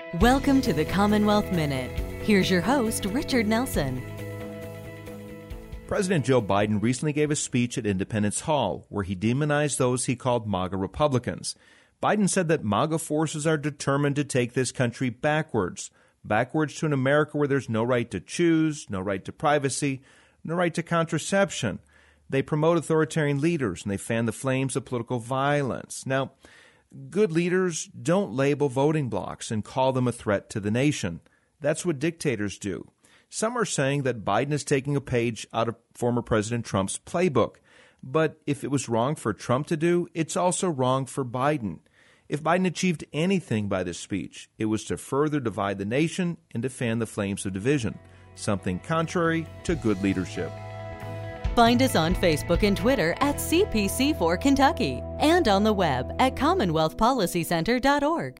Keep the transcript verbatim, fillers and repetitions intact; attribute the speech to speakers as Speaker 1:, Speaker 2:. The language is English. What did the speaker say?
Speaker 1: Welcome to the Commonwealth Minute. Here's your host, Richard Nelson.
Speaker 2: President Joe Biden recently gave a speech at Independence Hall where he demonized those he called MAGA Republicans. Biden said that MAGA forces are determined to take this country backwards, backwards to an America where there's no right to choose, no right to privacy, no right to contraception. They promote authoritarian leaders and they fan the flames of political violence. Now, good leaders don't label voting blocs and call them a threat to the nation. That's what dictators do. Some are saying that Biden is taking a page out of former President Trump's playbook. But if it was wrong for Trump to do, it's also wrong for Biden. If Biden achieved anything by this speech, it was to further divide the nation and to fan the flames of division, something contrary to good leadership.
Speaker 1: Find us on Facebook and Twitter at C P C four Kentucky and on the web at commonwealth policy center dot org.